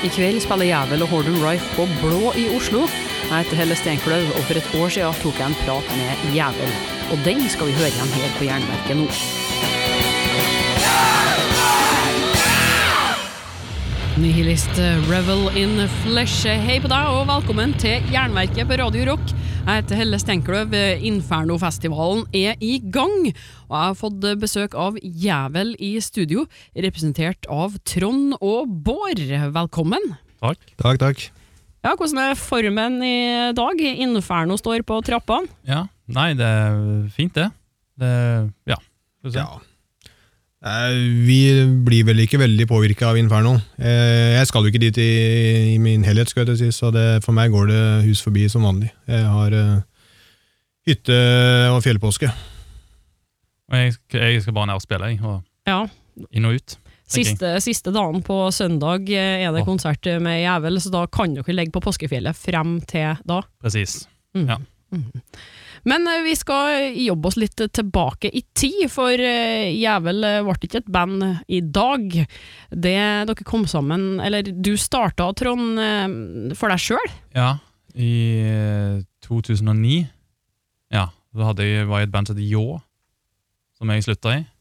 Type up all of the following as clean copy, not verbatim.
I kveld spiller Jævel og Horden Rife på Blå i Oslo. Jeg heter Helle Steinkløv, og for et år siden tok jeg en prat med Jævel. Og den skal vi høre igjen her på Jernverket nå. Nihilist Revel in Flesh. Hei på deg, og velkommen til Jernverket på Radio Rock. Jeg heter Helle Steinkløv. Inferno-festivalen er i gang, og jeg har fått besøk av Jævel i studio, representert av Trond og Bård. Velkommen. Takk. Takk. Ja, hvordan er formen i dag? Inferno står på trappene. Ja, nei, det er fint det. Ja. Vi blir vel ikke veldig påvirket av Inferno. Jeg skal jo ikke dit i min helhet, skal jeg si, så for meg går det hus forbi som vanlig. Jeg har hytte og fjellpåske. Og jeg skal bare ned og spille, og inn og ut. Siste dagen på søndag er det konsert med Jævel, så da kan dere legge på påskefjellet frem til da. Presis, ja. Men vi skal jobbe oss litt tilbake i tid, for Jævel ble ikke et band i dag. Dere kom sammen, eller du startet, Trond, for deg selv? Ja, i 2009. Ja, så var jeg i et band som heter Jå, som jeg sluttet i.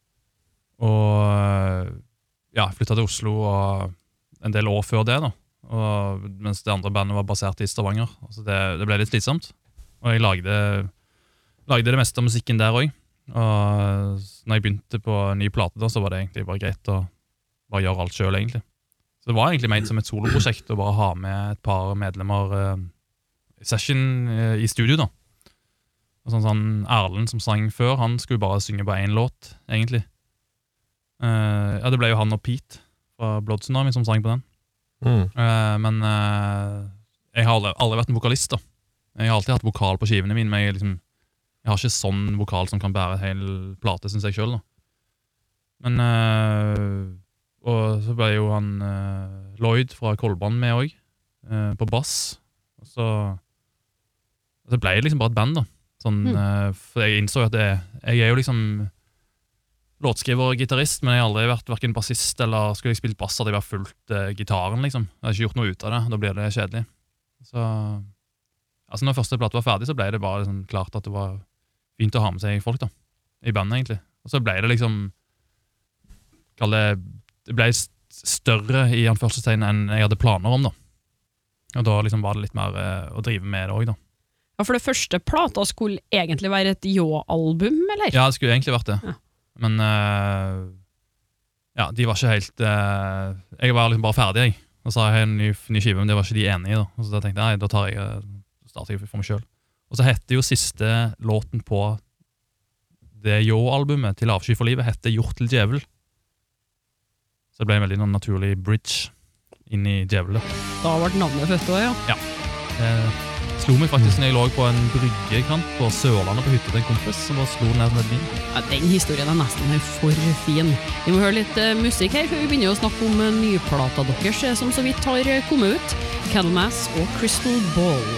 Og ja, flyttet til Oslo og en del år før det da. Og mens det andre bandet var basert i Stavanger. Altså det ble litt slitsomt. Og jeg lagde det meste av musikken der også. Og når jeg begynte på en ny plate da, så var det egentlig bare greit å bare gjøre alt selv egentlig. Så det var egentlig ment som et soloprosjekt å bare ha med et par medlemmer session i studio da. Og sånn Erlend som sang før, han skulle bare synge på en låt egentlig. Ja, det ble jo han og Pete fra Blood Tsunami som sang på den. Men jeg har aldri vært en vokalist da. Jeg har alltid hatt vokal på skivene mine, men jeg har ikke sånn vokal som kan bære en hel plate, synes jeg selv da. Men og så ble jo han Lloyd fra Kolband med også, på bass. Og så ble det liksom bare et band da. Sånn, for jeg innså at jeg er jo liksom låtskriver og gitarist, men jeg har aldri vært hverken bassist eller skulle jeg spilt bass, hadde jeg bare fulgt gitaren liksom. Jeg har ikke gjort noe ut av det, da blir det kjedelig. Så altså når første plate var ferdig, så ble det bare liksom klart at det var fint å ha med seg folk da, i bandet egentlig. Og så ble det liksom, det ble større i anførselstegn enn jeg hadde planer om da. Og da liksom var det litt mer å drive med det også da. Ja, for det første plata skulle egentlig være et Jå-album, eller? Ja, det skulle egentlig vært det. Ja. Men ja, de var ikke helt, jeg var liksom bare ferdig, jeg. Og så har jeg en ny skive, men det var ikke de enige da. Og så da tenkte jeg, da starter jeg for meg selv. Og så hette jo siste låten på det Jå-albumet til Avsky for livet, hette Gjort til Djevel. Så det ble en veldig naturlig bridge inn i Djevelet. Da ble navnet født også, ja. Ja. Det slo meg faktisk når jeg lå på en bryggekant på Sørlandet på hytta til en kompis, som bare slo ned som et vin. Ja, den historien er nesten for fin. Vi må høre litt musikk her, for vi begynner å snakke om nyplata deres, som så vidt har kommet ut. Candlemass og Crystal Ball.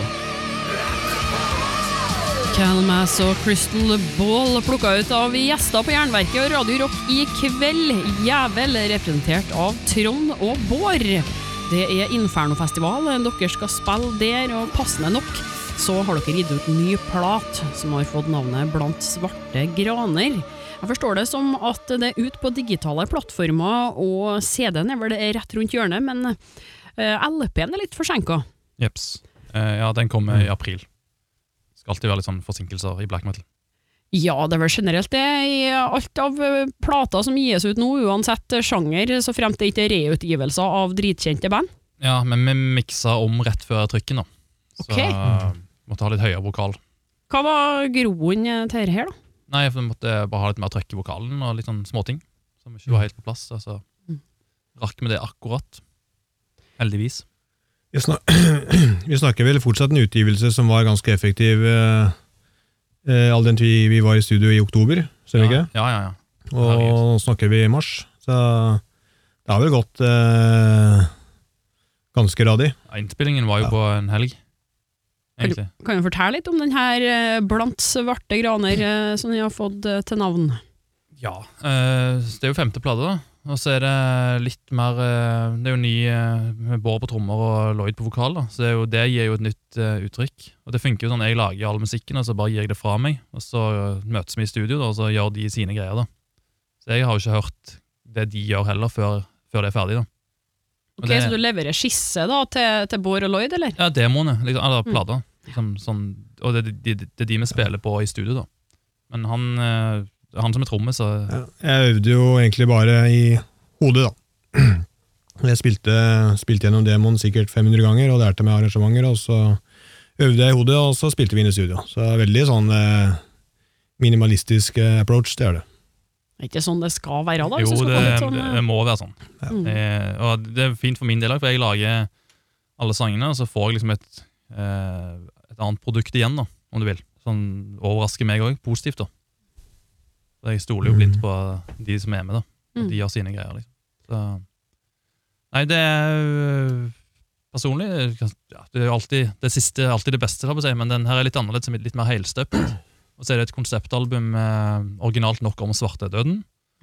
Candlemass og Crystal Ball plukket ut av gjester på Jernverket og Radio Rock i kveld. Jævel, representert av Trond og Bård. Det er Inferno-festival, dere skal spille der, og passende nok så har dere gitt ut en ny plat som har fått navnet Blant svarte graner. Jeg forstår det som at det er ut på digitale plattformer, og CD-en er vel rett rundt hjørnet, men LP-en er litt forsinket. Jeps. Ja, den kommer i april. Det skal alltid være litt sånn forsinkelser i black metal. Ja, det er vel generelt det i alt av plater som gis ut nå, uansett sjanger, så fremt det ikke er reutgivelser av dritkjente band. Ja, men vi mixet om rett før trykken da. Så måtte ha litt høyere vokal. Hva var groen til dette her da? Nei, for vi måtte bare ha litt mer trykk i vokalen og litt sånn småting som ikke var helt på plass. Altså, rakk med det akkurat. Heldigvis. Vi snakker vel fortsatt en utgivelse som var ganske effektiv all den tid vi var i studio i oktober, ser vi ikke? Ja. Og nå snakker vi i mars, så det har vel gått ganske radig. Ja, innspillingen var jo på en helg, egentlig. Kan du fortelle litt om den her Blant svarte graner som de har fått til navn? Ja, det er jo 5. plate da, og så det litt mer det jo ny med Bård på trommer og Lloyd på vokal da. Så det gir jo et nytt uttrykk, og det funker jo sånn, jeg lager all musikken og så bare gir jeg det fra meg, og så møtes vi i studio da, og så gjør de sine greier da. Så jeg har jo ikke hørt det de gjør heller før det ferdig da. Ok, så du leverer skisse da til Bård og Lloyd, eller? Ja, demoene, liksom, eller plater liksom, sånn, og det de vi spiller på i studio da. Men han som trommer, så... Ja, jeg øvde jo egentlig bare i hodet da. Jeg spilte gjennom demon sikkert 500 ganger, og lærte meg arrangementer, og så øvde jeg i hodet, og så spilte vi inn i studio. Så det veldig sånn minimalistisk approach, det det. Det ikke sånn det skal være da? Jo, sånn, det må være sånn. Ja. Og det fint for min del, for jeg lager alle sangene, og så får jeg liksom et annet produkt igjen da, om du vil. Sånn overrasker meg også, positivt da. Så jeg stoler jo blindt på de som med da, og de gjør sine greier liksom. Så, nei, det personlig, ja, det alltid det siste, alltid det beste, men den her litt annerledes, litt mer helstøpt. Og så det et konseptalbum originalt nok om svartedøden.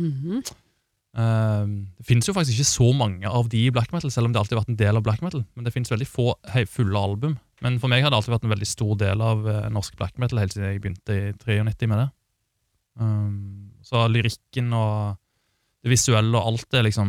Det finnes jo faktisk ikke så mange av de i black metal, selv om det alltid har vært en del av black metal, men det finnes veldig få fulle album. Men for meg har det alltid vært en veldig stor del av norsk black metal, helt siden jeg begynte i 93 med det. Så lyrikken og det visuelle og alt det liksom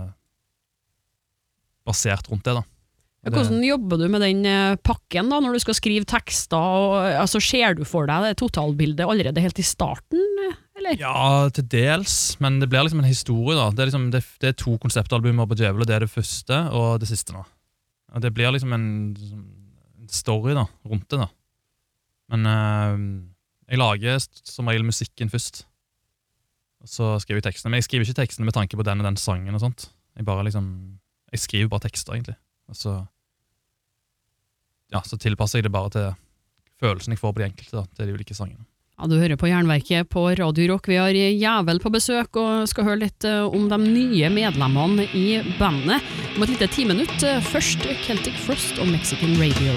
basert rundt det da. Hvordan jobber du med den pakken da, når du skal skrive tekster, og, altså ser du for deg det totalbildet allerede helt i starten, eller? Ja, til dels, men det blir liksom en historie da. Det liksom, det 2 konseptalbumer på Djevel, og det det første og det siste nå. Og det blir liksom en story da, rundt det da. Men jeg lager som regel musikken først, og så skriver jeg tekstene. Men jeg skriver ikke tekstene med tanke på den og den sangen og sånt. Jeg skriver bare tekster egentlig. Og så tilpasser jeg det bare til følelsen jeg får på de enkelte da, til de ulike sangene. Ja, du hører på Jernverket på Radio Rock. Vi har Jævel på besøk og skal høre litt om de nye medlemmene i bandet. Om et lite 10 minutt, først Celtic Frost og Mexican Radio.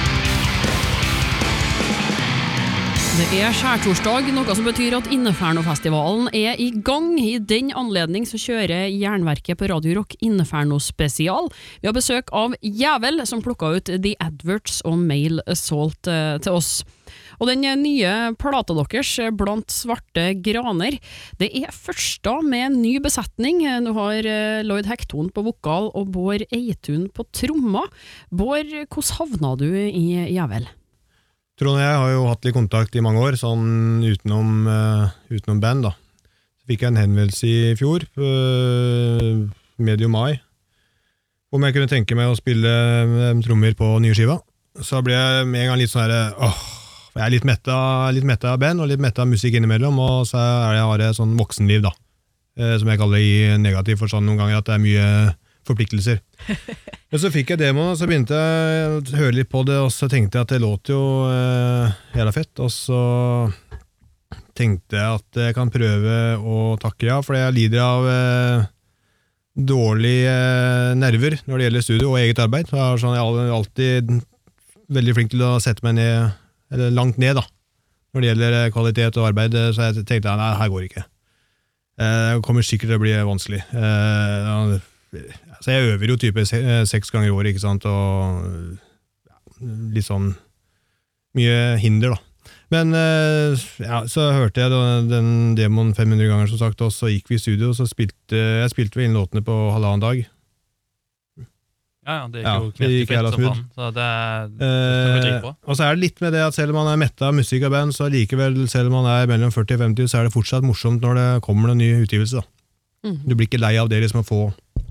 Det skjærtorsdag, noe som betyr at Inferno-festivalen i gang. I den anledning så kjører Jernverket på Radio Rock Inferno spesial. Vi har besøk av Jævel, som plukket ut The Adverts og Mail Assault til oss. Og den nye plata deres, Blant svarte graner, det først da med en ny besetning. Nå har Lloyd Hekton på vokal og Bård Eitun på tromma. Bård, hvordan havna du i Jævel? Trond og jeg har jo hatt litt kontakt i mange år, sånn utenom band da. Så fikk jeg en henvendelse i fjor, medio mai, om jeg kunne tenke meg å spille trommer på nye skiva. Så ble jeg med en gang litt sånn her, jeg litt mett av band og litt mett av musikk innimellom, og så har jeg sånn voksenliv da, som jeg kaller det i negativ forstand noen ganger, at det mye forpliktelser. Men så fikk jeg demoen, og så begynte jeg å høre litt på det, og så tenkte jeg at det låt jo jævla fett, og så tenkte jeg at jeg kan prøve å takke ja, for jeg lider av dårlige nerver når det gjelder studio og eget arbeid. Så jeg er alltid veldig flink til å sette meg ned, eller langt ned da, når det gjelder kvalitet og arbeid, så jeg tenkte nei, her går det ikke. Det kommer sikkert til å bli vanskelig. Så jeg øver jo type 6 ganger i året, ikke sant, og litt sånn mye hinder da. Men så hørte jeg den demoen 500 ganger som sagt, og så gikk vi i studio, og så jeg spilte inn låtene på 1,5 dag. Ja, det gikk jo knirkefett som faen, så det dritbra. Og så det litt med det at selv om man mettet av musikk og band, så likevel, selv om man mellom 40 og 50, så det fortsatt morsomt når det kommer en ny utgivelse da. Du blir ikke lei av det liksom å få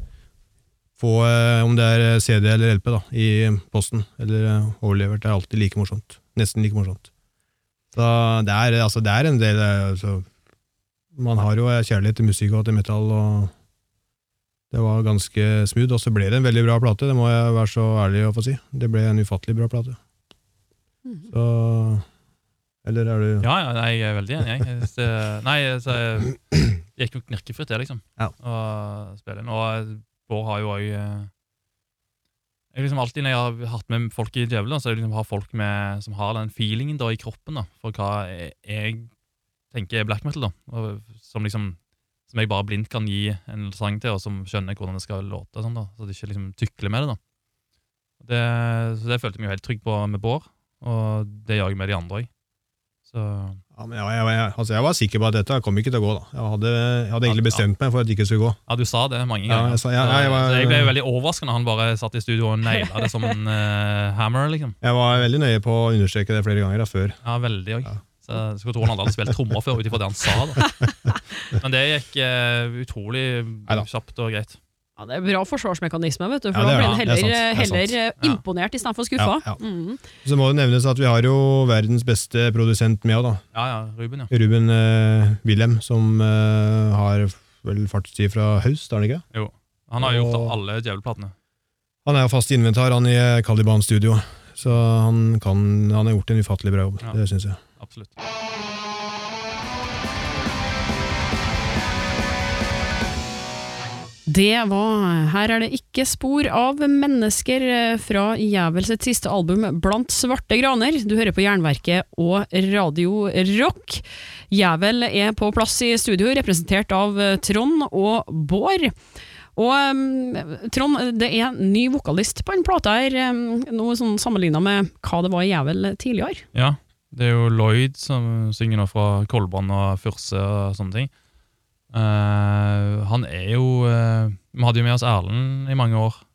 om det CD eller LP da, i posten, eller overlevert, det alltid like morsomt. Nesten like morsomt. Så det en del, altså, man har jo kjærlighet til musikk og til metal, og det var ganske smooth, og så ble det en veldig bra plate, det må jeg være så ærlig å få si. Det ble en ufattelig bra plate. Så, eller du... Ja, jeg veldig enig. Jeg gikk nok knirkefritt det, liksom. Ja. Og spille inn, og Bård har jo også jeg liksom alltid når jeg har hatt med folk i Djevelen, så liksom har folk med, som har den feelingen da i kroppen da, for hva jeg tenker black metal da, og som som jeg bare blindt kan gi en sang til, og som skjønner hvordan det skal låte, sånn da, så det ikke liksom tykler med det da. Så det følte jeg meg jo helt trygg på med Bård, og det gjør jeg med de andre også. Så... Ja, men jeg var sikker på at dette kom ikke til å gå da. Jeg hadde egentlig bestemt meg for at det ikke skulle gå. Ja, du sa det mange ganger. Jeg ble jo veldig overrasket når han bare satt i studio og nailet det som en hammer, liksom. Jeg var veldig nøye på å understreke det flere ganger da, før. Ja, veldig også. Så jeg skulle tro han hadde spilt trommer før utifra det han sa da. Men det gikk utrolig kjapt og greit. Ja, det er bra forsvarsmekanisme, vet du, for da blir han heller imponert i stedet for skuffa. Så må det nevnes at vi har jo verdens beste produsent med da. Ja, Ruben, ja. Ruben Wilhelm, som har vel fartstid fra høst, er han ikke? Jo, han har gjort alle djevelplatene. Han er jo fast inventar, han i Caliban Studio, så han har gjort en ufattelig bra jobb, det synes jeg. Absolutt. Her er det ikke spor av mennesker fra Jævel sitt siste album Blant svarte graner. Du hører på Jernverket og Radio Rock. Jævel er på plass i studio, representert av Trond og Bård. Og Trond, det er en ny vokalist på en plate her, noe sånn sammenlignet med hva det var i Jævel tidligere. Ja, det er jo Lloyd som synger nå fra Kolbrand og Fyrse og sånne ting. Han er jo vi hadde jo med oss Erlend i mange år.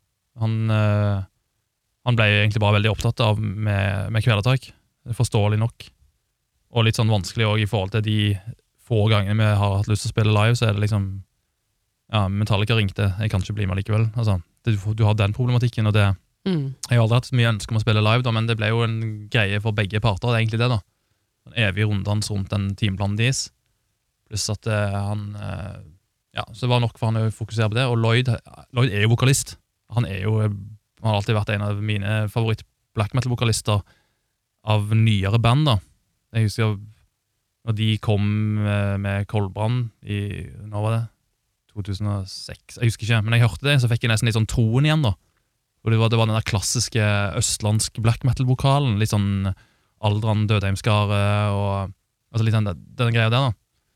Han ble egentlig bare veldig opptatt av med Kvelertak, forståelig nok, og litt sånn vanskelig også i forhold til de få gangene vi har hatt lyst til å spille live, så er det liksom Metallica ringte, jeg kan ikke bli med likevel altså, du har den problematikken, og det jeg har aldri hatt mye ønske om å spille live da, men det ble jo en greie for begge parter, det er egentlig det da, en evig runddans rundt den timeplanen deres. Pluss at så det var nok for han å fokusere på det, og Lloyd er jo vokalist. Han har alltid vært en av mine favoritt black metal-vokalister av nyere band da. Jeg husker når de kom med Kolbrand i, når var det? 2006, jeg husker ikke, men jeg hørte det, så fikk jeg nesten litt sånn troen igjen da. Og det var den der klassiske østlandsk black metal-vokalen, litt sånn Aldran Dødheimskare, og altså litt den greia der da.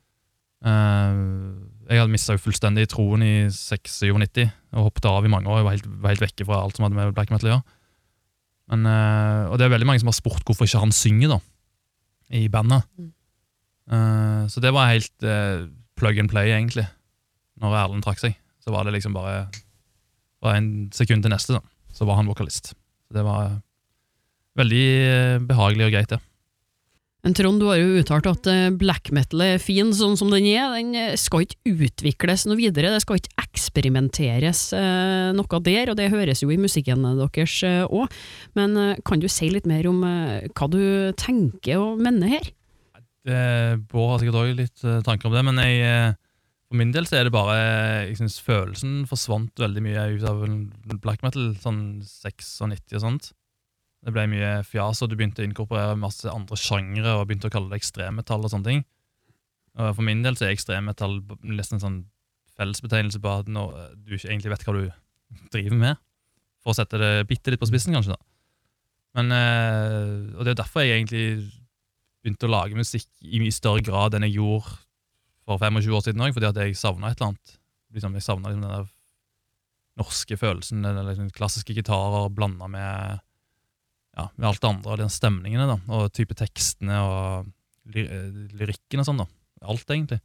Jeg hadde mistet jo fullstendig troen i 96 og hoppet av i mange år. Jeg var helt vekke fra alt som hadde med black metal å gjøre. Men, og det er veldig mange som har spurt hvorfor ikke han synger da, i bandet. Så det var helt plug and play egentlig. Når Erlend trakk seg, så var det liksom bare en sekund til neste da, så var han vokalist. Så det var veldig behagelig og greit det. Men Trond, du har jo uttalt at black metal er fin sånn som den skal ikke utvikles noe videre, det skal ikke eksperimenteres noe der, og det høres jo i musikken deres også. Men kan du si litt mer om hva du tenker og mener her? Bård har sikkert også litt tanker om det, men for min del så er det bare, jeg synes følelsen forsvant veldig mye ut av black metal, sånn 96 og sånt. Det ble mye fjas, og du begynte å inkorporere masse andre sjangre, og begynte å kalle det ekstremmetall og sånne ting. Og for min del så er ekstremmetall nesten en sånn fellesbetegnelse på at du ikke egentlig vet hva du driver med, for å sette det bitte litt på spissen kanskje da. Men, og det er derfor jeg egentlig begynte å lage musikk i mye større grad enn jeg gjorde for 25 år siden også, fordi at jeg savnet et eller annet. Jeg savnet den der norske følelsen, den liksom klassiske gitarer blandet med alt det andre, og den stemningene da, og type tekstene og lyrikken og sånn da, alt egentlig.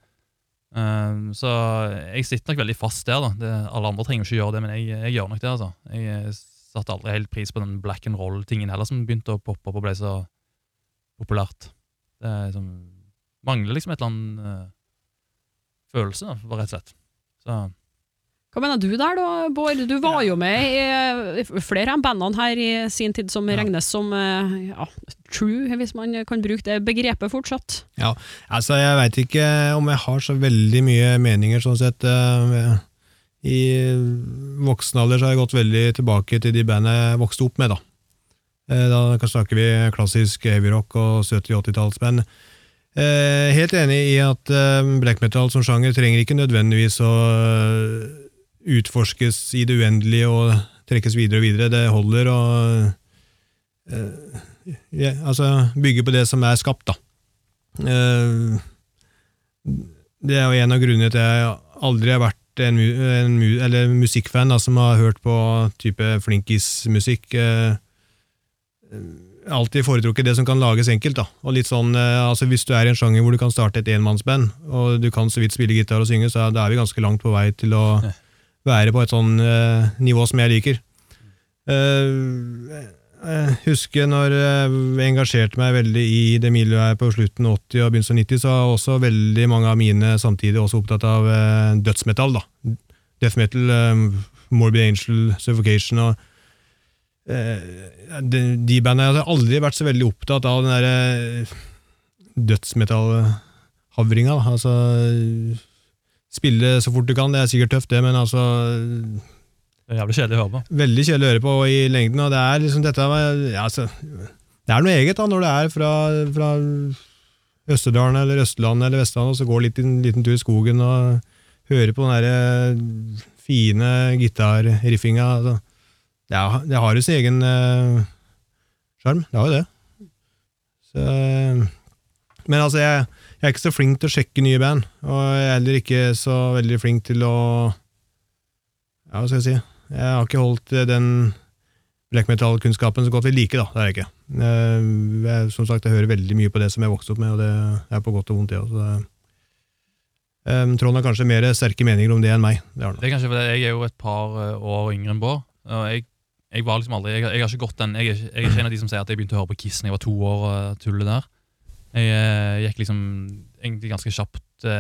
Så jeg sitter nok veldig fast der da, alle andre trenger ikke gjøre det, men jeg gjør nok det altså. Jeg satte aldri helt pris på den black and roll tingen heller som begynte å poppe opp og ble så populært. Det liksom, mangler liksom et eller annet følelse da, rett og slett. Så... Hva mener du der da, Bård? Du var jo med i flere av bandene her i sin tid som regnes som true, hvis man kan bruke det begrepet fortsatt. Ja, altså jeg vet ikke om jeg har så veldig mye meninger sånn sett. I voksen alder så har jeg gått veldig tilbake til de bandene jeg vokste opp med da. Da snakker vi klassisk heavy rock og 70-80-tallsband. Helt enig i at black metal som sjanger trenger ikke nødvendigvis å utforskes i det uendelige og trekkes videre og videre. Det holder å altså bygge på det som er skapt da. Det er jo en av grunnene til at jeg aldri har vært en musikkfan da, som har hørt på type flinkis-musikk. Alltid foretrukket det som kan lages enkelt da. Og litt sånn, altså hvis du er i en sjanger hvor du kan starte et enmannsband, og du kan så vidt spille gitar og synge, så da er vi ganske langt på vei til å være på et sånn nivå som jeg liker. Jeg husker når jeg engasjerte meg veldig i det miljøet på slutten av 80 og begynnelsen av 90, så var også veldig mange av mine samtidig også opptatt av dødsmetall da. Death metal, Morbid Angel, Suffocation og de bandene. Jeg har aldri vært så veldig opptatt av den der dødsmetall-havringa. Altså, spille så fort du kan, det er sikkert tøft det, men altså det er jævlig kjedelig å høre på. Veldig kjedelig å høre på i lengden, og det er liksom dette, ja, altså, det er noe eget da, når det er fra Østerdalen eller Østlandet eller Vestlandet, og så går en liten tur i skogen og hører på den der fine gitarriffinga. Altså. Det har jo sin egen skjerm, det har jo det. Så, men altså, jeg er ikke så flink til å sjekke nye band, og jeg er heller ikke så veldig flink til å, ja, hva skal jeg si, jeg har ikke holdt den black metal-kunnskapen så godt vi liker da, det er jeg ikke. Som sagt, jeg hører veldig mye på det som jeg vokste opp med, og det er på godt og vondt det også. Trond har kanskje mer sterke meninger om det enn meg. Det er kanskje fordi jeg er jo et par år yngre enn Bård, og jeg var liksom aldri, jeg har ikke gått den, jeg er ikke en av de som sier at jeg begynte å høre på Kiss når jeg var 2 år og tullet der. Jeg gikk liksom egentlig ganske kjapt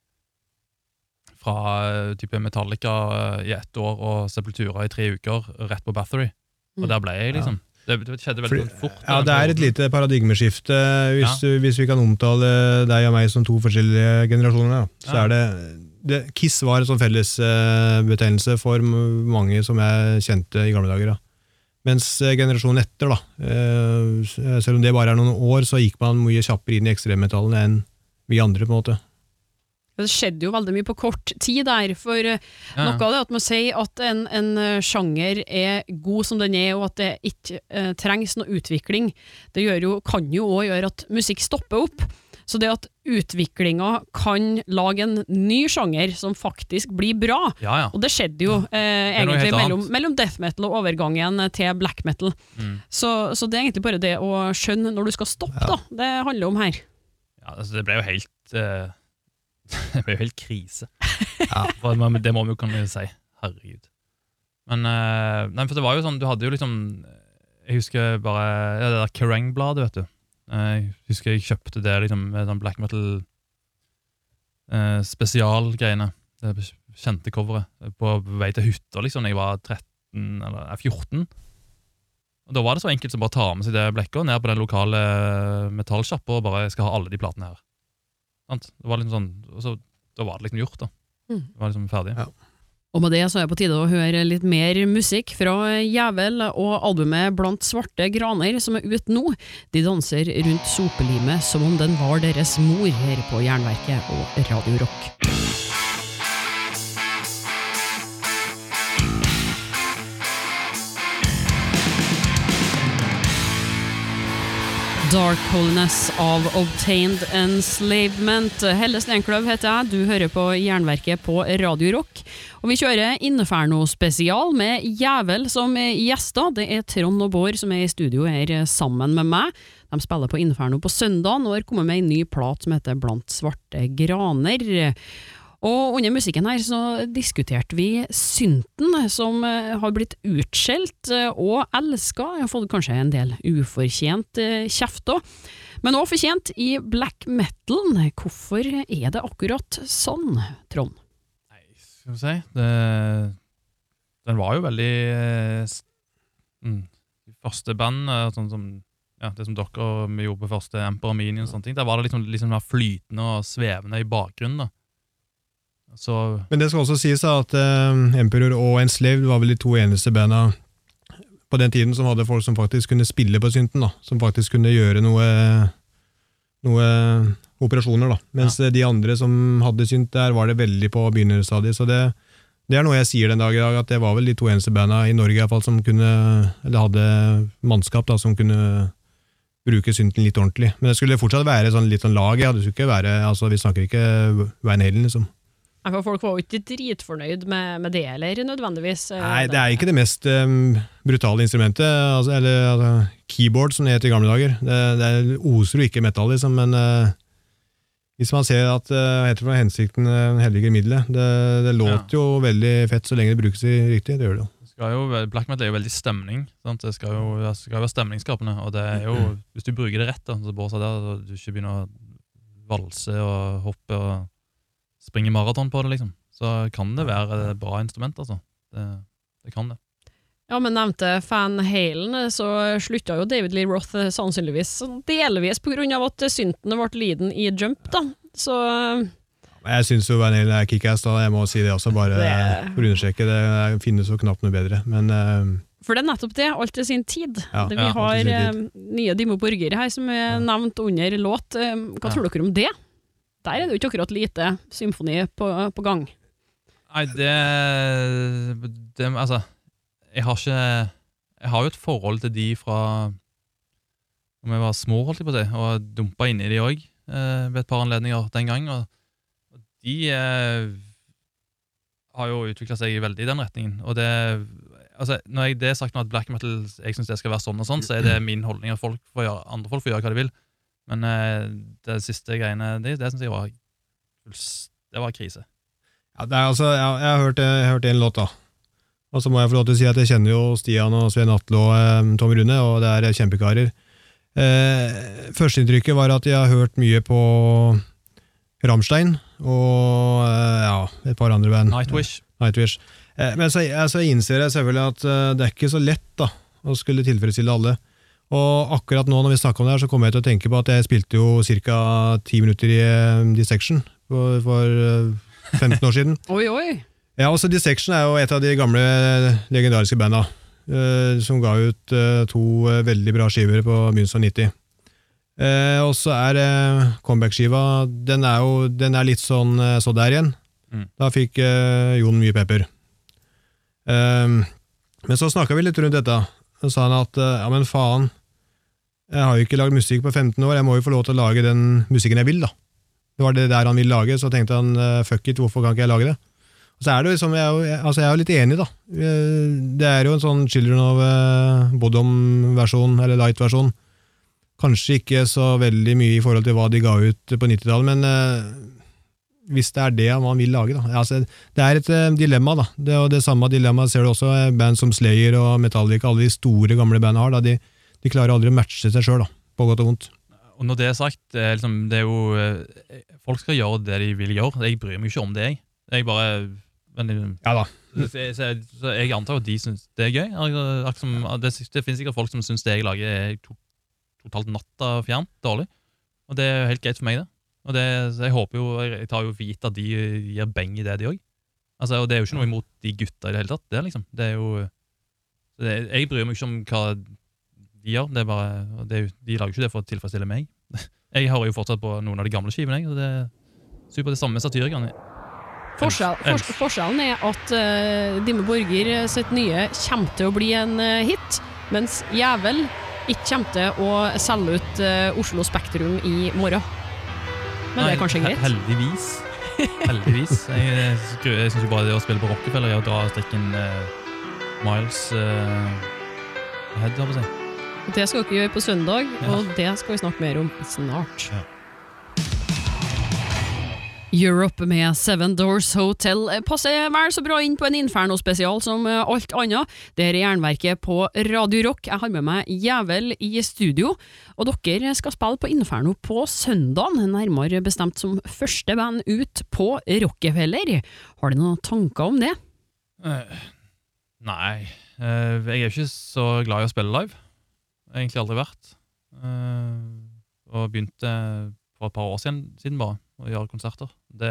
fra type Metallica i 1 år og Sepultura i 3 uker rett på Bathory. Og der ble jeg liksom. Det skjedde veldig fort. Ja, det er et lite paradigmeskifte hvis vi kan omtale deg og meg som 2 forskjellige generasjoner. Da. Så er Kiss var en sånn felles betegnelse for mange som jeg kjente i gamle dager. Da. Mens generasjonen etter, da, selv om det bare er noen år, så gikk man mye kjappere inn i ekstremmetallene enn vi andre på en måte. Det skjedde jo veldig mye på kort tid der, for noe av det at man sier at en sjanger er god som den er, og at det ikke trengs noe utvikling, det kan jo også gjøre at musikk stopper opp. Så det at utviklinga kan lage en ny sjanger som faktisk blir bra, og det skjedde jo egentlig mellom death metal og overgangen til black metal. Så det er egentlig bare det å skjønne når du skal stoppe, da. Det handler om her. Ja, altså det ble jo helt krise. Det må vi jo kunne si. Herregud. Men for det var jo sånn, du hadde jo liksom, jeg husker bare det der Kerrang-bladet, vet du. Jeg husker jeg kjøpte det liksom, med den black metal spesialgreiene, det kjente coveret på vei til hytta liksom, når jeg var 13 eller 14. Og da var det så enkelt som bare ta med seg det blekket ned på den lokale metallsjappa og bare, jeg skal ha alle de platene her. Det var liksom sånn, og så da var det liksom gjort da. Det var liksom ferdig. Ja. Og med det så er det på tide å høre litt mer musikk fra Jævel og albumet Blant svarte graner som er ut nå. De danser rundt sopelimet som om den var deres mor her på Jernverket og Radio Rock. Dark Holiness av Obtained Enslavement. Helle Stenkløv heter jeg, du hører på Jernverket på Radio Rock. Og vi kjører Inferno spesial med Jævel som gjester. Det er Trond og Bård som er i studio her sammen med meg. De spiller på Inferno på søndag, og har kommet med en ny plat som heter Blant svarte graner. Og under musikken her så diskuterte vi synten som har blitt utskjelt og elsket. Jeg har fått kanskje en del ufortjent kjeft også, men også fortjent i black metal. Hvorfor er det akkurat sånn, Trond? Nei, skal vi si, den var jo veldig første band, sånn som det som dere vi gjorde på første Emperor Mini og sånne ting, der var det liksom mer flytende og svevende i bakgrunnen da. Så. Men det skal også sies at Emperor og Enslaved var vel de 2 eneste bandene på den tiden som hadde folk som faktisk kunne spille på synten da, som faktisk kunne gjøre noe operasjoner da, mens de andre som hadde synt der var det veldig på begynnerstadiet, så det er noe jeg sier den dag i dag, at det var vel de 2 eneste bandene i Norge i hvert fall som kunne, eller hadde mannskap da, som kunne bruke synten litt ordentlig, men det skulle fortsatt være sånn litt sånn lag, det skulle ikke være, altså vi snakker ikke Van Halen liksom. For folk var jo ikke dritfornøyd med det, eller nødvendigvis. Nei, det er ikke det mest brutale instrumentet, eller keyboard som det het i gamle dager. Det oser jo ikke metal, liksom, men hvis man ser at heter det hensikten helliger middelet, det låter jo veldig fett så lenge det brukes riktig, det gjør det jo. Black metal er jo veldig stemning, sant? Det skal jo være stemningsskapende, og det er jo, hvis du bruker det rett da, så bare så der, du ikke begynner å valse og hoppe og springe maraton på det liksom, så kan det være et bra instrument altså, det kan det. Ja, men nevnte Van Halen, så sluttet jo David Lee Roth sannsynligvis delvis på grunn av at syntene ble liden i Jump da, så... Jeg synes jo Van Halen kick-ass da, jeg må si det også, bare for å understreke, det finnes jo knapt noe bedre, men... For det nettopp det, alt sin tid. Ja, vi har nye Dimmu Borgir her som nevnt under låt. Hva tror dere om det? Der det jo ikke akkurat lite symfoni på gang. Nei, det altså, jeg har jo et forhold til de fra om jeg var små, holdt jeg på å si, og dumpet inn i de også, ved et par anledninger den gang, og de har jo utviklet seg veldig i den retningen, og det, altså, når det sagt med at black metal, jeg synes det skal være sånn og sånn, så det min holdning at andre folk får gjøre hva de vil, men det siste greiene, det synes jeg var krise. Ja, det altså, jeg har hørt en låt da, og så må jeg få lov til å si at jeg kjenner jo Stian og Svein Atle og Tom Rune, og det kjempekarer. Førsteinntrykket var at jeg har hørt mye på Rammstein og et par andre band. Nightwish. Men så innser jeg selvfølgelig at det ikke så lett da, å skulle tilfredsstille alle. Og akkurat nå når vi snakker om det her, så kommer jeg til å tenke på at jeg spilte jo cirka 10 minutter i Dissection for 15 år siden. Oi. Ja, også Dissection jo et av de gamle legendariske bandene, som ga ut 2 veldig bra skiver på begynnelsen av 90. Og så comeback-skiva, den litt sånn så der igjen. Da fikk Jon mye pepper. Men så snakket vi litt rundt dette, og sa han at, ja men faen, jeg har jo ikke lagd musikk på 15 år, jeg må jo få lov til å lage den musikken jeg vil da. Det var det der han ville lage, så tenkte han, fuck it, hvorfor kan ikke jeg lage det? Og så det jo liksom, jeg er jo litt enig da. Det jo en sånn Children of Bodom-versjon, eller light-versjon. Kanskje ikke så veldig mye i forhold til hva de ga ut på 90-tallet, men hvis det det man vil lage da. Altså, det et dilemma da. Det samme dilemmaet ser du også band som Slayer og Metallica, alle de store gamle bandene har, da. De klarer aldri å matche seg selv da, på godt og vondt. Og når det sagt, liksom, det jo folk skal gjøre det de vil gjøre. Jeg bryr meg ikke om det, jeg bare ja da. Så jeg antar at de synes det gøy. Det finnes sikkert folk som synes det jeg lager totalt natta fjernt, dårlig. Og det helt greit for meg det. Og så jeg håper jo, jeg tar jo vite at de gir beng i det de også. Altså, og det jo ikke noe imot de gutta i det hele tatt, det liksom. Det jo, jeg bryr meg ikke om hva de gjør, det bare, de lager ikke det for å tilfredsstille meg. Jeg hører jo fortsatt på noen av de gamle skivene, og det super det samme med Satyricon. Forskjellen at Dimmu Borgir sitt nye kommer til å bli en hit, mens Jævel ikke kommer til å selge ut Oslo Spektrum i morgen. Men det kanskje greit. Heldigvis. Jeg synes jo bare det å spille på Rockefeller og dra strikken Miles ahead, håper jeg. Det skal dere gjøre på søndag, og det skal vi snakke mer om snart. Europe med Seven Doors Hotel passer vel så bra inn på en Inferno-spesial som alt annet. Det Jernverket på Radio Rock. Jeg har med meg Jævel i studio, og dere skal spille på Inferno på søndagen, nærmere bestemt som første band ut på Rockefeller. Har du noen tanker om det? Nei, jeg ikke så glad i å spille live. Jeg har egentlig aldri vært. Og begynte for et par år siden bare å gjøre konserter. Det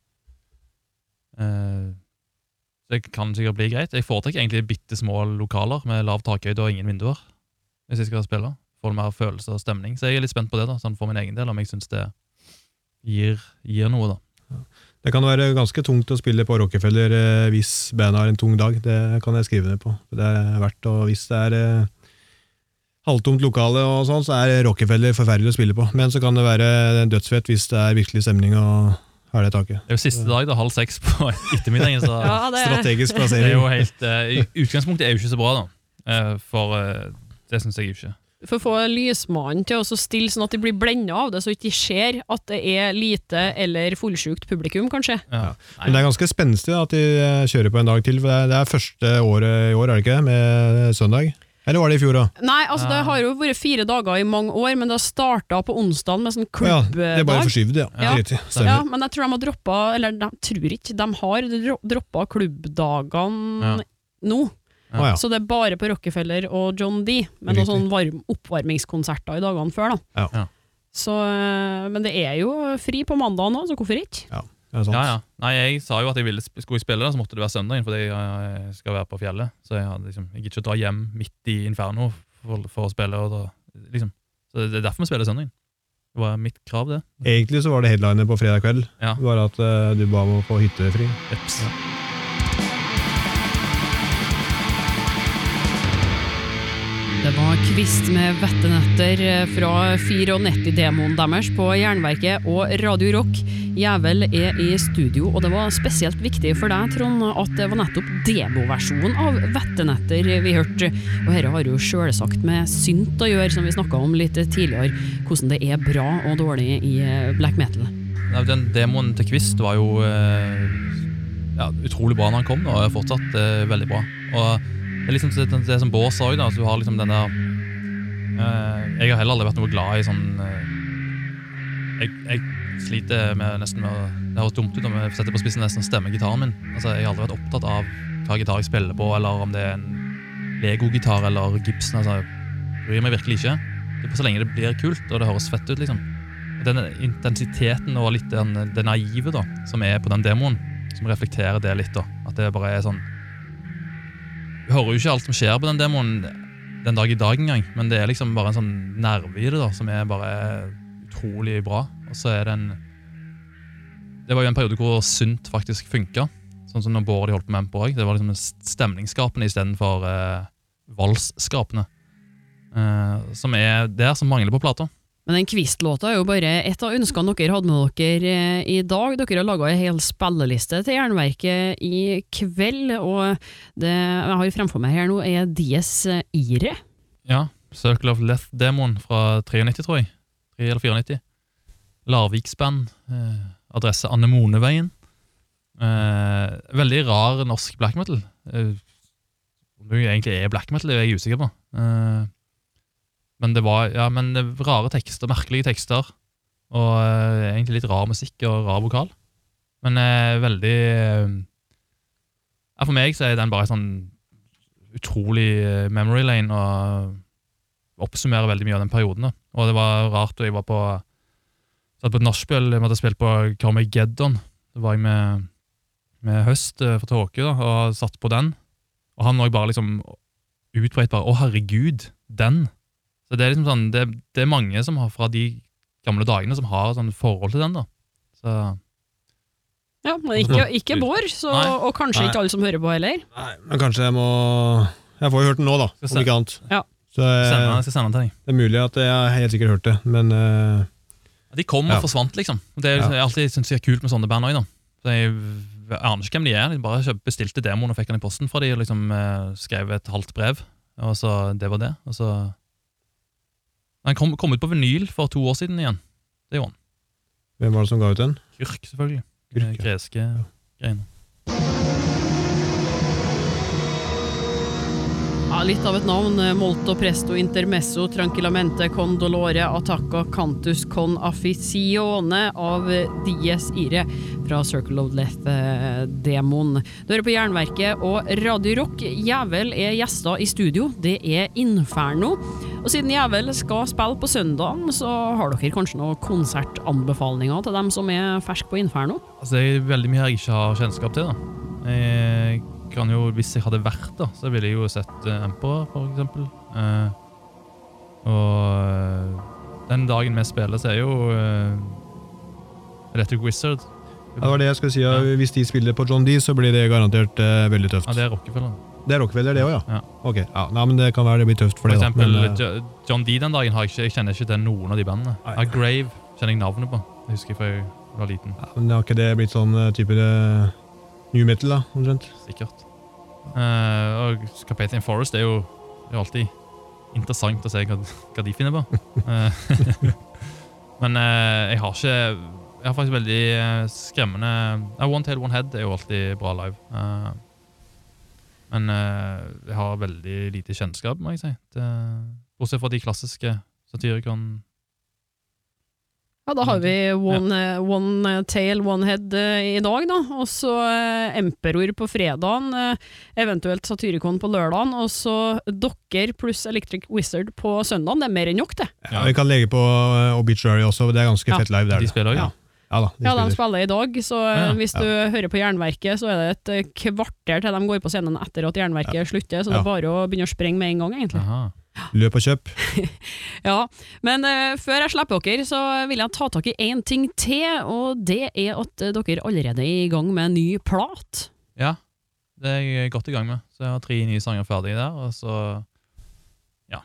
kan sikkert bli greit. Jeg foretrekker egentlig bittesmå lokaler med lav takhøyde og ingen vinduer hvis jeg skal spille. Får mer følelse og stemning. Så jeg litt spent på det da, sånn for min egen del, om jeg synes det gir noe da. Det kan være ganske tungt å spille på Rockefeller hvis bandet har en tung dag. Det kan jeg skrive ned på. Det verdt, og hvis det halvtomt lokale og sånn, så Rockefeller forferdelig å spille på. Men så kan det være dødsfett hvis det virkelig stemning og har det taket. Det er jo siste dag, da, 5:30 på ettermiddagen, så Strategisk det er plassering. jo helt utgangspunktet er jo ikke så bra, da. For det synes jeg ikke. For å få lysmannen til å stille sånn at de blir blendet av det, så ikke de ser at det er lite eller fullsjukt publikum, kanskje. Ja. Men det er ganske spenstig da, at de kjører på en dag til, for det er første året i år, er det ikke det, med søndag? Eller var det i fjor da? Nei, altså det har jo vært 4 dager i mange år, men det har startet på onsdagen med sånn klubbdag. Ja, det er bare forskyvd, ja. Ja. Riktig, Ja, stemmer. men jeg tror de har droppet, eller de tror ikke, de har droppet klubbdagene nå. Å, ja. Så det er bare på Rockefeller og John D, med noen sånn oppvarmingskonserter i dagene før da. Ja. Så, men det er jo fri på mandag nå, så hvorfor ikke? Ja, det er sant. Ja. Nei, jeg sa jo at skulle jeg spille da, så måtte det være søndagen, fordi jeg skal være på fjellet. Så jeg hadde liksom, jeg gikk ikke å dra hjem midt i Inferno for å spille. Og da, liksom. Så det er derfor vi spiller søndagen. Det var mitt krav, det. Egentlig så var det headliner på fredag kveld, Ja. bare at du ba om å få hyttefri. Eps. Det var kvist med vettenetter fra 94-demoen deres på Jernverket og Radio Rock. Jævel er i studio, og det var spesielt viktig for deg, Trond, at det var nettopp demoversjonen av vettenetter vi hørte. Og dette har jo selvsagt med synt å gjøre, som vi snakket om litt tidligere, hvordan det er bra og dårlig i black metal. Nei, den demoen til Kvist var jo utrolig bra når han kom, og er fortsatt veldig bra. Og det er liksom det som Bård sa også, da, så du har liksom den der jeg har heller aldri vært noe glad i sånn jeg sliter nesten med det høres dumt ut om jeg setter på spissen nesten stemme gitaren min. Altså, jeg har aldri vært opptatt av hva gitar jeg spiller på, eller om det er en Lego-gitar eller Gibson. Altså, jeg bryr meg virkelig ikke. Det er så lenge det blir kult, og det høres fett ut, liksom. Den intensiteten og litt det naive da, som er på den demoen, som reflekterer det litt da. At det bare er sånn vi hører jo ikke alt som skjer på den demoen den dag i dag engang, men det er liksom bare en sånn nerve i det da, som er bare utrolig bra. Og så er det var jo en periode hvor synt faktisk funket, sånn som når Bård holdt på med MP også. Det var liksom stemningsskapende i stedet for valsskapende, som er der som mangler på plata. Men den Kvist-låta er jo bare et av ønskene dere hadde med dere i dag. Dere har laget en hel spilleliste til Jernverket i kveld, og det jeg har fremfor meg her nå er Dies Irae. Ja, Circle of Death-demoen fra 93, tror jeg. 3 eller 94. Larviksband, adresse Anemoneveien. Veldig rar norsk black metal. Om det egentlig er black metal, det er jeg usikker på. Men det var rare tekster, merkelige tekster, og egentlig litt rar musikk og rar vokal. Men veldig for meg så er den bare sånn utrolig memory lane og oppsummerer veldig mye av den perioden. Og det var rart, og jeg var på et nachspiel, jeg måtte spille på Carmageddon. Det var jeg med Høst for Tåke da, og satt på den. Og han var bare liksom utbreit bare, å herregud, den! Så det er liksom sånn, det er mange som har fra de gamle dagene som har sånn forhold til den da. Så Ja, men ikke Bård, og kanskje ikke alle som hører på heller. Nei, men kanskje jeg får jo hørt den nå da, om ikke annet. Ja. Så jeg skal sende den til deg. det er mulig at jeg har helt sikkert hørt det, men De kom og forsvant liksom. Det er jeg alltid synes jeg er kult med sånne band også da. Så jeg aner ikke hvem de er. Jeg bare bestilte demoen og fikk den i posten fra de, og liksom skrev et halvt brev. Og så det var det. Og så han kom ut på vinyl for 2 år siden igjen. Det gjorde han. hvem var det som ga ut den? Kyrk, selvfølgelig. Kyrk, ja. Greske greiene. Ja, litt av et navn. Molto presto intermesso tranquillamente con dolore attacca cantus con affisione av Dies Irae fra Circle of Death-demoen. Du hører på Jernverket og Radio Rock. Jævel er gjester i studio. Det er Inferno. Og siden Jævel skal spille på søndagen, så har dere kanskje noen konsertanbefalinger til dem som er fersk på Inferno? Altså, det er veldig mye jeg ikke har kjennskap til da. Jeg kan jo, hvis jeg hadde vært da, så ville jeg jo sett Emperor, for eksempel. Og den dagen vi spiller, så er jo Electric Wizard. Ja, det var det jeg skulle si, ja. Hvis de spiller på John D, så blir det garantert veldig tøft. Ja, det er Rockefeller. Det er Rockefeller det også, ja? Ja. Ok, ja, nei, men det kan være det blir tøft for For det da. eksempel, Men, John D den dagen jeg kjenner ikke til noen av de bandene. Nei. Ja, Grave kjenner jeg navnet på. Det husker jeg fra jeg var liten. Ja, men har ikke det blitt sånn type new metal da, omtrent? Sikkert. Og Carpathian Forest er jo alltid interessant å se hva de finner på. Men jeg har faktisk veldig skremmende One Tail, One Head er jo alltid bra live. Men jeg har veldig lite kjennskap, må jeg si. Bortsett fra de klassiske Satyricon. Ja, da har vi One Tail, One Head i dag da, og så Emperor på fredagen, eventuelt Satyricon på lørdagen, og så Dokker pluss Electric Wizard på søndagen. Det er mer enn nok, det. Ja, vi kan legge på Obituary også, det er ganske fett live der. De spiller også, ja. Ja da, de spiller i dag, så hvis du hører på Jernverket, så er det et kvarter til de går på scenen etter at Jernverket slutter, så det er bare å begynne å sprenge med en gang, egentlig. Aha. Løp og kjøp. Ja, men før jeg slipper dere, så vil jeg ta tak i en ting til, og det er at dere allerede er i gang med en ny plat. Ja, det er jeg godt i gang med. Så jeg har 3 nye sanger ferdige der, og så, ja,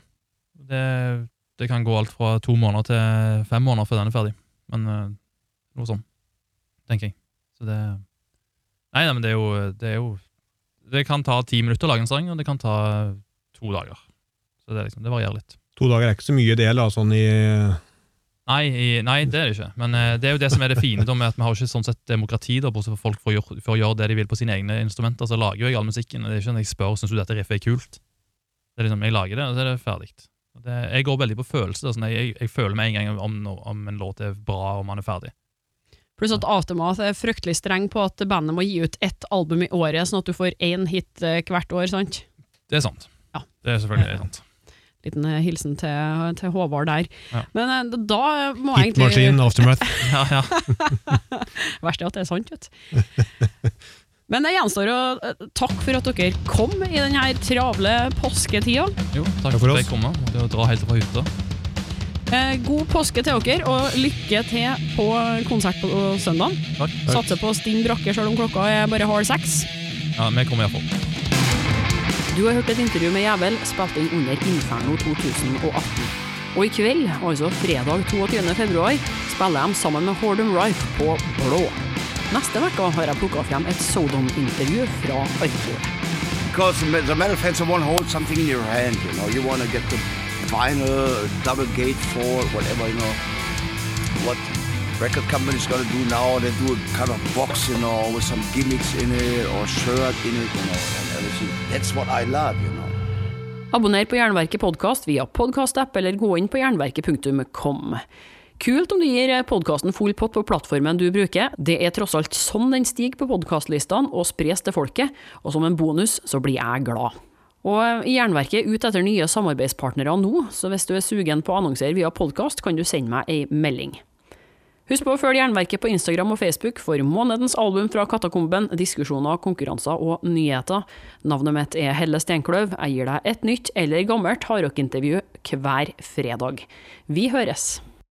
det kan gå alt fra 2 måneder til 5 måneder før den er ferdig. Men noe sånn, tenker jeg. Så det, nei, men det er jo, det kan ta 10 minutter å lage en sang, og det kan ta 2 dager. Så det, det varierer litt. 2 dager er ikke så mye del da, sånn i... Nei, det er det ikke. Men det er jo det som er det fine da, med at vi har ikke sånn sett demokrati da, bortsett for folk for å gjøre det de vil på sine egne instrumenter, så lager jo jeg all musikken, og det er ikke når jeg spør, synes du dette riffet er kult? Det er liksom, jeg lager det, og så er det ferdig. Jeg går veldig på følelse, sånn, jeg føler med en gang om en låt er bra, om man er ferdig. Pluss at Aftermath er fryktelig streng på at bandet må gi ut 1 album i året, sånn at du får 1 hit hvert år, sant? Det er sant. Ja. Det er selvfølgelig sant. Liten hilsen til Håvard der. Ja. Men da må jeg egentlig... Hitmaskin, Aftermath. ja. Verst er at det er sant, vet du. Men det gjenstår å takk for at dere kom i denne travle påsketida. Jo, takk for at jeg kom. Det å dra helt fra hytta. God påske til dere, og lykke til på konsert på søndag. Takk. Satser på stinn brakke selv om klokka er bare 5:30. Ja, vi kommer i hvert fall. Du har hørt et intervju med Jævel, spilt inn under Inferno 2018. Og i kveld, altså fredag 22. februar, spiller de sammen med Hordem Rife på Blå. Neste vekka har jeg plukket frem et Sodom-intervju fra arkivet. Because the metal fans want to hold something in your hand, you know. You want to get the vinyl, double gate for whatever, you know. What record company's going to do now, they do a kind of box, you know, with some gimmicks in it, or shirt in it, you know, and everything. That's what I love, you know. Abonner på Jernverket podcast via podcast-app, eller gå inn på jernverket.com. Kult om du gir podcasten full pott på plattformen du bruker. Det er tross alt sånn den stiger på podcastlistene og spres til folket, og som en bonus så blir jeg glad. Og Jernverket er ute etter nye samarbeidspartnere nå, så hvis du er sugen på å annonsere via podcast, kan du sende meg en melding. Husk på å følge Jernverket på Instagram og Facebook for månedens album fra Katakomben, diskusjoner, konkurranser og nyheter. Navnet mitt er Helle Stenkløv. Jeg gir deg et nytt eller gammelt hardrock-intervju hver fredag. Vi høres!